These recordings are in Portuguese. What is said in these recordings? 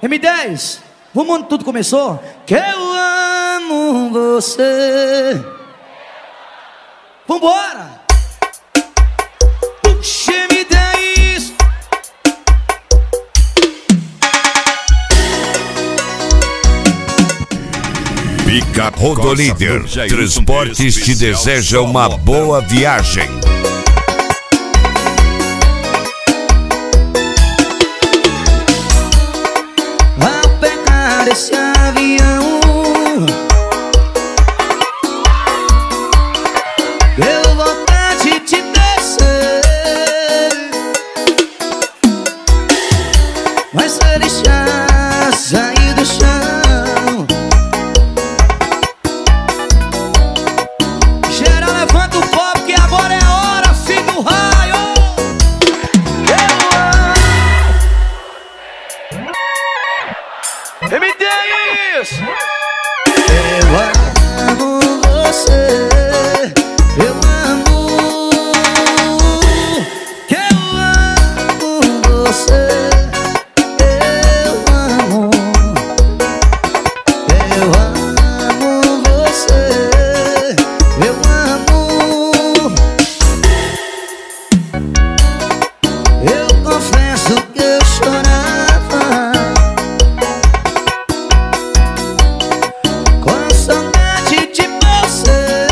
M10, vamos onde tudo começou? Que eu amo você. Vambora! Puxa, M10. Pica Rodolíder Transportes te deseja uma boa viagem. Ao pegar esse avião, deu vontade de descer, mas se deixar sair do chão, geral levanta o copo que agora é a hora, filho do raio. M10! Eu amo você, eu amo, que eu amo você, eu amo você, eu amo. Eu confesso que eu chorava com saudade de você.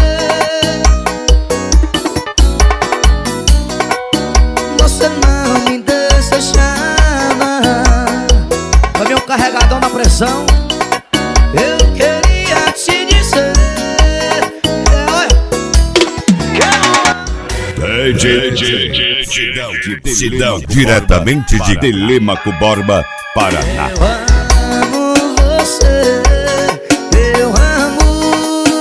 Você não me desejava. Vai vir um carregadão na pressão. Eu queria te dizer, Cidão diretamente de Telêmaco Borba, Paraná. eu amo você, eu amo,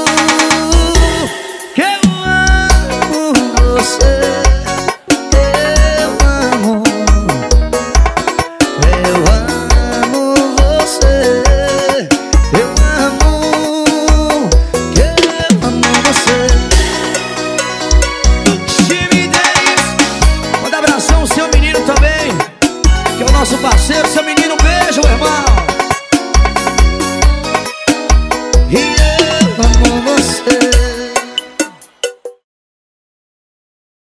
que eu amo você, eu amo você, eu amo, que eu amo você. Time 10, manda abração ao seu menino também, que é o nosso parceiro. Seu menino, um beijo, meu irmão.